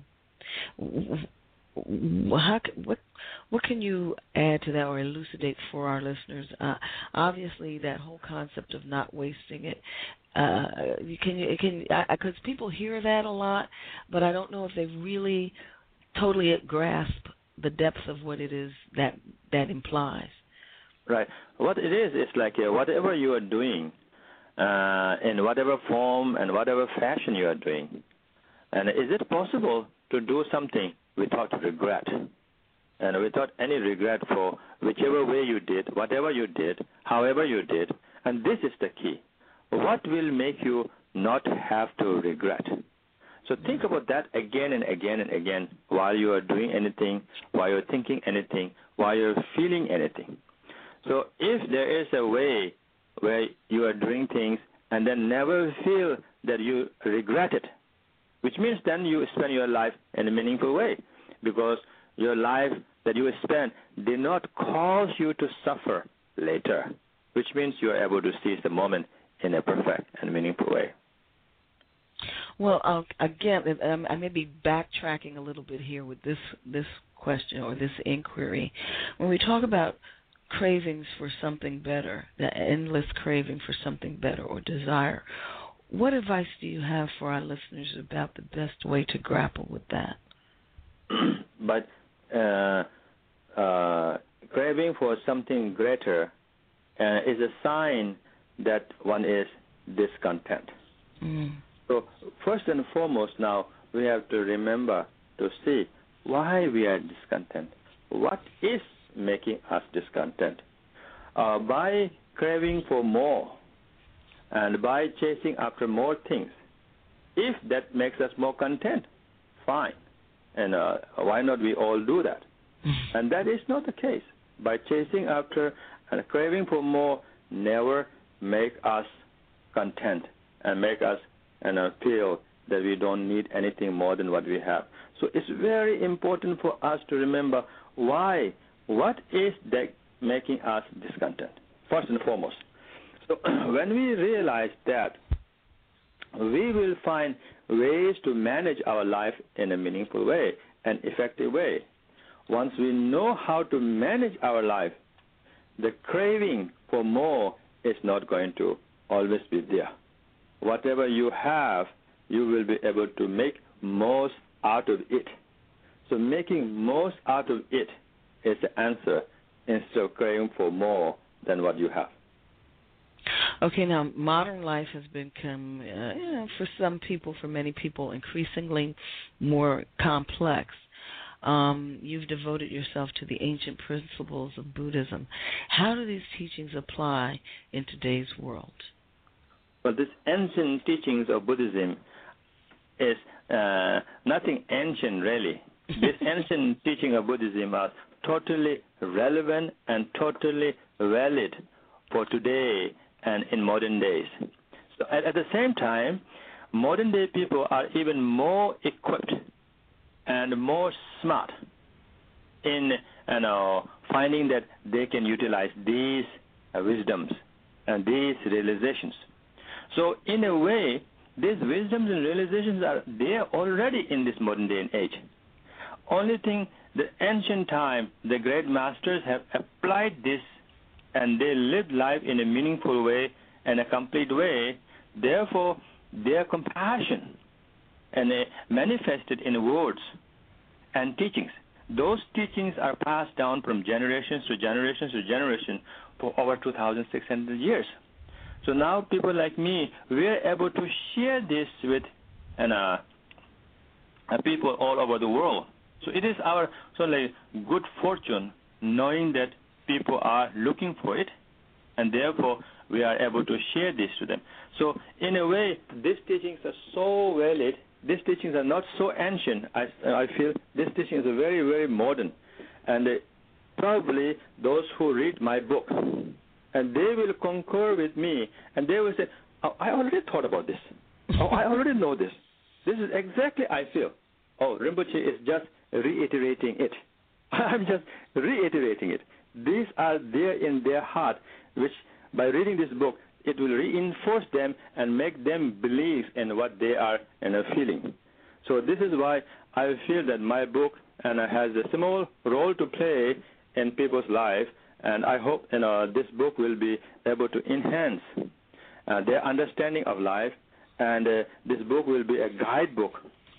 How, what what can you add to that or elucidate for our listeners? Uh, obviously, that whole concept of not wasting it. Uh, can you can because people hear that a lot, but I don't know if they really totally grasp the depth of what it is that that implies. Right. What it is, it's like uh, whatever you are doing, uh, in whatever form and whatever fashion you are doing, and is it possible to do something without regret, and without any regret for whichever way you did, whatever you did, however you did, and this is the key. What will make you not have to regret? So think about that again and again and again while you are doing anything, while you're thinking anything, while you're feeling anything. So if there is a way where you are doing things and then never feel that you regret it, which means then you spend your life in a meaningful way, because your life that you spend did not cause you to suffer later, which means you are able to seize the moment in a perfect and meaningful way. Well, uh, again, um, I may be backtracking a little bit here with this this question or this inquiry. When we talk about cravings for something better, the endless craving for something better or desire, what advice do you have for our listeners about the best way to grapple with that? But uh, uh, craving for something greater uh, is a sign that one is discontent. Mm. So first and foremost now, we have to remember to see why we are discontent. What is making us discontent? Uh, by craving for more and by chasing after more things, if that makes us more content, fine. And uh, why not we all do that? And that is not the case. By chasing after and craving for more never make us content and make us and uh, feel that we don't need anything more than what we have. So it's very important for us to remember why, what is that making us discontent, first and foremost. So when we realize that, we will find ways to manage our life in a meaningful way, an effective way. Once we know how to manage our life, the craving for more is not going to always be there. Whatever you have, you will be able to make most out of it. So making most out of it is the answer instead of craving for more than what you have. Okay, now modern life has become, uh, you know, for some people, for many people, increasingly more complex. Um, you've devoted yourself to the ancient principles of Buddhism. How do these teachings apply in today's world? Well, this ancient teachings of Buddhism is uh, nothing ancient, really. This ancient teaching of Buddhism are totally relevant and totally valid for today and in modern days. So at, at the same time, modern day people are even more equipped and more smart in you know, finding that they can utilize these uh, wisdoms and these realizations. So in a way, these wisdoms and realizations are there already in this modern day and age. Only thing, the ancient time, the great masters have applied this and they lived life in a meaningful way and a complete way. Therefore, their compassion and uh, manifested in words and teachings. Those teachings are passed down from generations to generations to generation for over two thousand six hundred years. So now people like me, we are able to share this with and, uh, uh, people all over the world. So it is our sort of like good fortune knowing that people are looking for it, and therefore we are able to share this to them. So in a way, these teachings are so valid. These teachings are not so ancient. I, I feel these teachings are very, very modern. And uh, probably those who read my book, and they will concur with me, and they will say, oh, I already thought about this. Oh, I already know this. This is exactly I feel. Oh, Rinpoche is just reiterating it. I'm just reiterating it. These are there in their heart, which by reading this book, it will reinforce them and make them believe in what they are you know, feeling. So this is why I feel that my book and uh, has a small role to play in people's life, and I hope you know, this book will be able to enhance uh, their understanding of life, and uh, this book will be a guidebook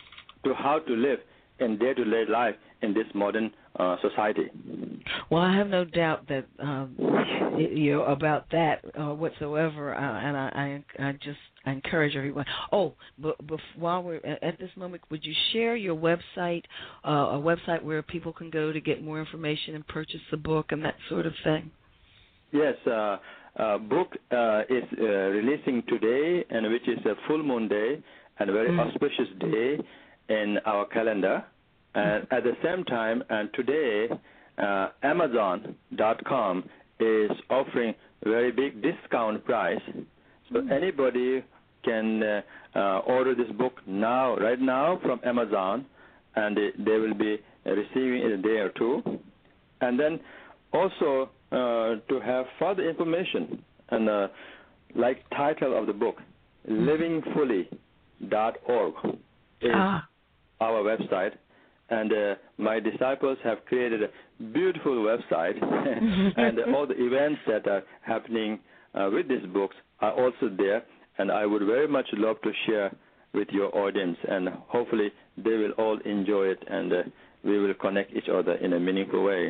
to how to live in day-to-day life in this modern uh, society. Well, I have no doubt that um, you know about that uh, whatsoever, uh, and I, I, I just I encourage everyone. Oh, but, but while we're at this moment, would you share your website, uh, a website where people can go to get more information and purchase the book and that sort of thing? Yes, uh, uh, book uh, is uh, releasing today, and which is a full moon day and a very mm. auspicious day in our calendar. And at the same time, and today, uh, Amazon dot com is offering a very big discount price. So mm. anybody can uh, uh, order this book now, right now, from Amazon, and they, they will be receiving it in a day or two. And then also uh, to have further information, and uh, like title of the book, living fully dot org is ah. our website. And uh, my disciples have created a beautiful website, and uh, all the events that are happening uh, with these books are also there. And I would very much love to share with your audience, and hopefully they will all enjoy it, and uh, we will connect each other in a meaningful way.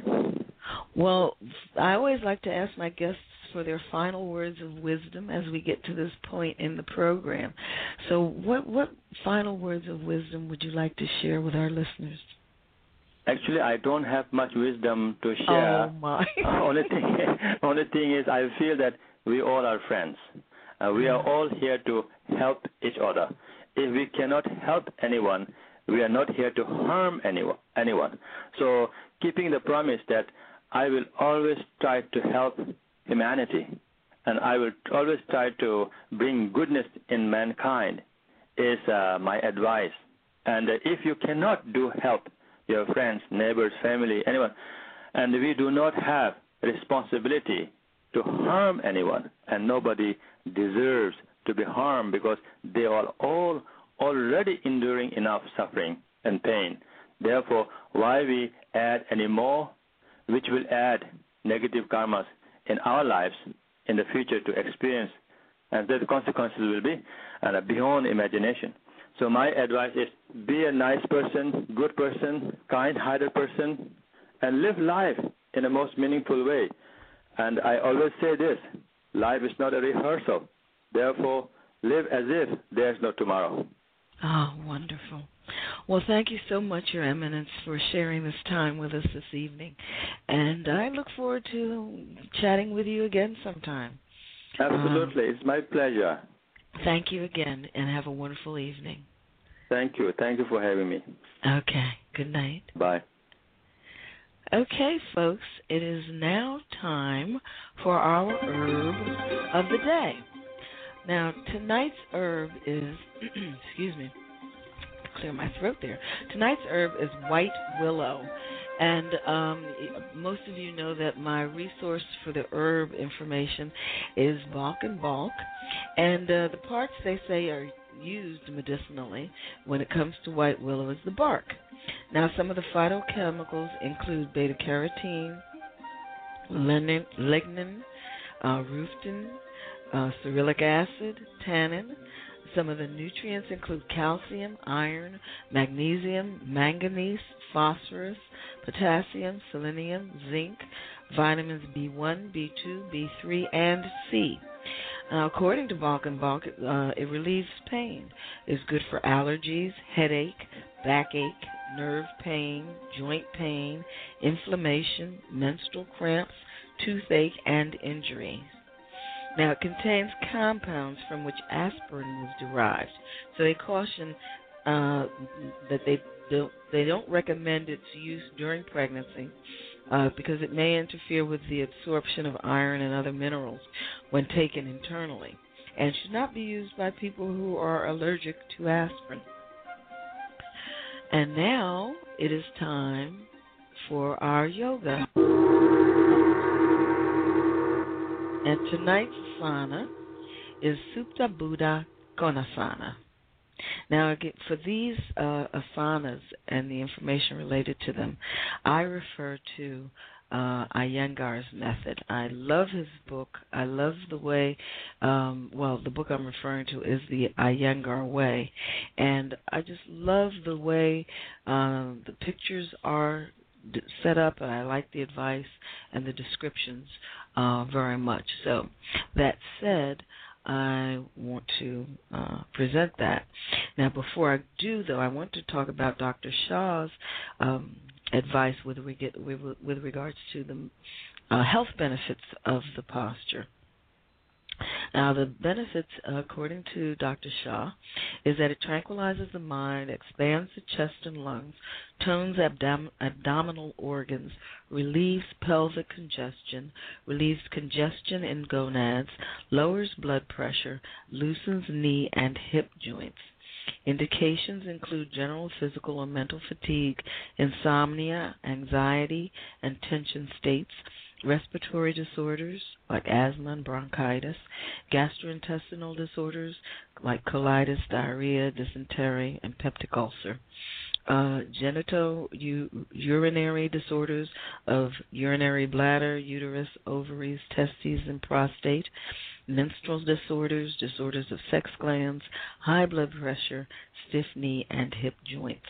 Well, I always like to ask my guests for their final words of wisdom as we get to this point in the program. So what what final words of wisdom would you like to share with our listeners? Actually, I don't have much wisdom to share. Oh, my. only, thing, only thing is I feel that we all are friends. Uh, we are all here to help each other. If we cannot help anyone, we are not here to harm anyone. anyone. So keeping the promise that I will always try to help humanity, and I will always try to bring goodness in mankind is uh, my advice. And uh, if you cannot do help your friends, neighbors, family, anyone, and we do not have responsibility to harm anyone, and nobody deserves to be harmed because they are all already enduring enough suffering and pain. Therefore, why we add any more, which will add negative karmas in our lives in the future to experience, and the consequences will be uh, beyond imagination. So my advice is be a nice person, good person, kind-hearted person, and live life in the most meaningful way. And I always say this, life is not a rehearsal. Therefore, live as if there's no tomorrow. Oh, wonderful. Well, thank you so much, Your Eminence, for sharing this time with us this evening. And I look forward to chatting with you again sometime. Absolutely. Um, it's my pleasure. Thank you again, and have a wonderful evening. Thank you. Thank you for having me. Okay. Good night. Bye. Okay, folks, it is now time for our herb of the day. Now, tonight's herb is, excuse me, clear my throat there. Tonight's herb is white willow. And um, most of you know that my resource for the herb information is Balk and Balk. And uh, the parts they say are used medicinally when it comes to white willow is the bark. Now, some of the phytochemicals include beta-carotene, lignin, lignin uh, rutin, uh, cerulic acid, tannin. Some of the nutrients include calcium, iron, magnesium, manganese, phosphorus, potassium, selenium, zinc, vitamins B one, B two, B three, and C. Now, according to Balk and Balk, uh, it relieves pain, is good for allergies, headache, backache, nerve pain, joint pain, inflammation, menstrual cramps, toothache, and injuries. Now, it contains compounds from which aspirin was derived, so they caution uh, that they don't, they don't recommend its use during pregnancy uh, because it may interfere with the absorption of iron and other minerals when taken internally, and should not be used by people who are allergic to aspirin. And now it is time for our yoga. And tonight's asana is Supta Buddha Konasana. Now, again, for these uh, asanas and the information related to them, I refer to uh, Iyengar's method. I love his book. I love the way, um, well, the book I'm referring to is the Iyengar Way. And I just love the way um, the pictures are set up, and I like the advice and the descriptions uh, very much. So, that said, I want to uh, present that. Now, before I do, though, I want to talk about Doctor Shah's um, advice with, reg- with, with regards to the uh, health benefits of the posture. Now, the benefits, according to Doctor Shah, is that it tranquilizes the mind, expands the chest and lungs, tones abdom- abdominal organs, relieves pelvic congestion, relieves congestion in gonads, lowers blood pressure, loosens knee and hip joints. Indications include general physical or mental fatigue, insomnia, anxiety, and tension states, respiratory disorders like asthma and bronchitis, gastrointestinal disorders like colitis, diarrhea, dysentery, and peptic ulcer, uh, genital u- urinary disorders of urinary bladder, uterus, ovaries, testes, and prostate, menstrual disorders, disorders of sex glands, high blood pressure, stiff knee, and hip joints.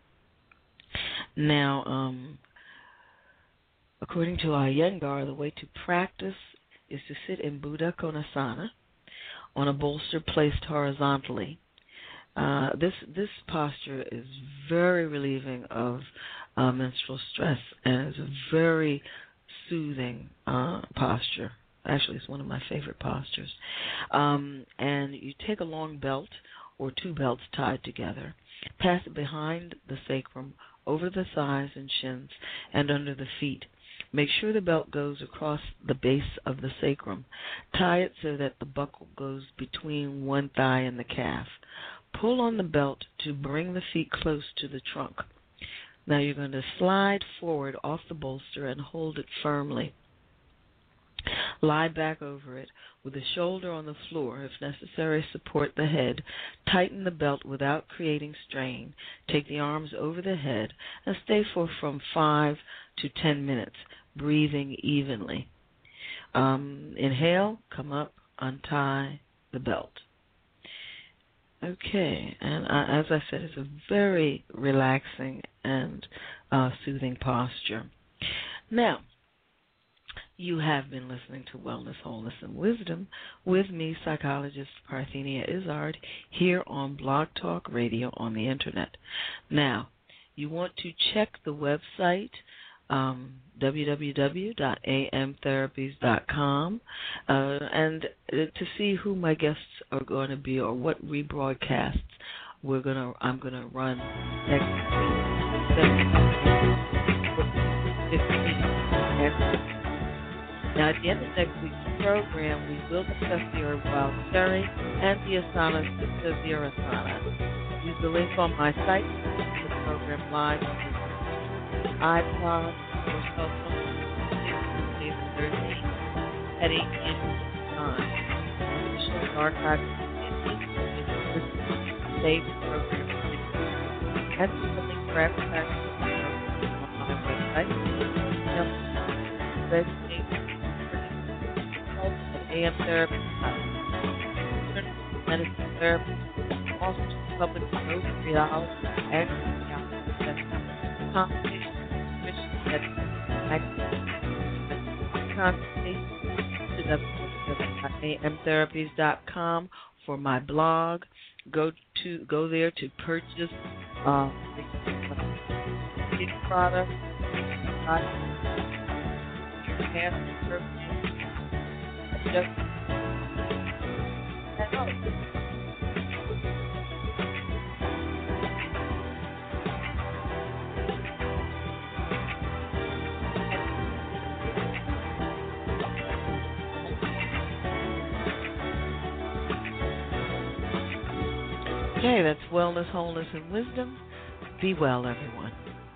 Now, um, according to Iyengar, the way to practice is to sit in Buddha Konasana on a bolster placed horizontally. Uh, this this posture is very relieving of uh, menstrual stress and is a very soothing uh, posture. Actually, it's one of my favorite postures. Um, and you take a long belt or two belts tied together, pass it behind the sacrum, over the thighs and shins, and under the feet. Make sure the belt goes across the base of the sacrum. Tie it so that the buckle goes between one thigh and the calf. Pull on the belt to bring the feet close to the trunk. Now you're going to slide forward off the bolster and hold it firmly. Lie back over it with the shoulder on the floor. If necessary, support the head. Tighten the belt without creating strain. Take the arms over the head and stay for from five to ten minutes, breathing evenly. Um, inhale, come up, untie the belt. Okay, and I, as I said, it's a very relaxing and uh, soothing posture. Now, you have been listening to Wellness, Wholeness, and Wisdom with me, psychologist Parthenia Izzard, here on Blog Talk Radio on the Internet. Now, you want to check the website, um, w w w dot a m therapies dot com, uh, and uh, to see who my guests are going to be or what rebroadcasts we're gonna I'm gonna run next week. Now, at the end of next week's program, we will discuss the herb wild cherry and the asana Siddha virasana. Use the link on my site to the program live on iPod or cell phone Tuesday the thirteenth at eight p.m. time. The show is archived save the program and the link for advertising on my website. A M therapy, medicine therapy, also public health, rheology, and consultation, consultation to w w w dot a m therapies dot com for my blog. Go to go there to purchase uh, the product. Your cancer therapy. Just okay, that's wellness, wholeness, and wisdom. Be well, everyone.